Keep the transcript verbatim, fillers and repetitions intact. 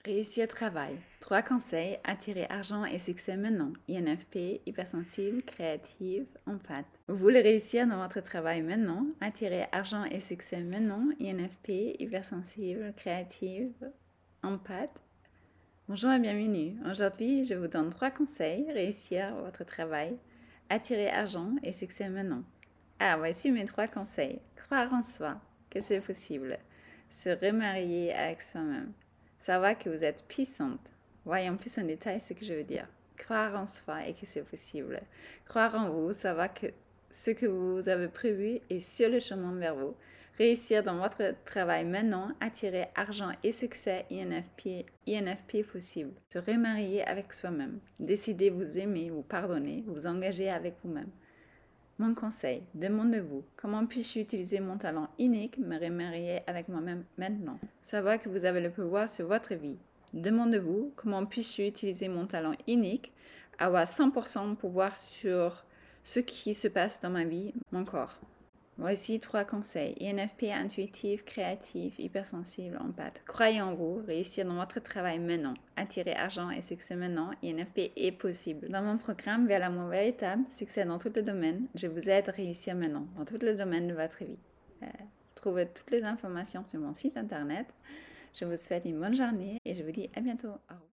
Réussir au travail. Trois conseils, attirer argent et succès maintenant. I N F P, hypersensible, créative, empathe. Vous voulez réussir dans votre travail maintenant, attirer argent et succès maintenant. I N F P, hypersensible, créative, empathe. Bonjour et bienvenue. Aujourd'hui, je vous donne trois conseils, réussir votre travail, attirer argent et succès maintenant. Ah, voici mes trois conseils. Croire en soi, que c'est possible. Se remarier avec soi-même. Savoir que vous êtes puissante. Voyons plus en détail ce que je veux dire. Croire en soi et que c'est possible. Croire en vous, savoir que ce que vous avez prévu est sur le chemin vers vous. Réussir dans votre travail maintenant, attirer argent et succès, I N F P, I N F P possible. Se remarier avec soi-même. Décider vous aimer, vous pardonner, vous engager avec vous-même. Mon conseil, demandez-vous comment puis-je utiliser mon talent unique, me remarier avec moi-même maintenant. Savoir que vous avez le pouvoir sur votre vie. Demandez-vous comment puis-je utiliser mon talent unique, avoir cent pour cent de pouvoir sur ce qui se passe dans ma vie, mon corps. Voici trois conseils. I N F P intuitif, créatif, hypersensible, empathe. Croyez en vous, réussir dans votre travail maintenant. Attirer argent et succès maintenant. I N F P est possible. Dans mon programme Vers l'amour véritable, succès dans tous les domaines, je vous aide à réussir maintenant dans tous les domaines de votre vie. Euh, trouvez toutes les informations sur mon site internet. Je vous souhaite une bonne journée et je vous dis à bientôt. Au revoir.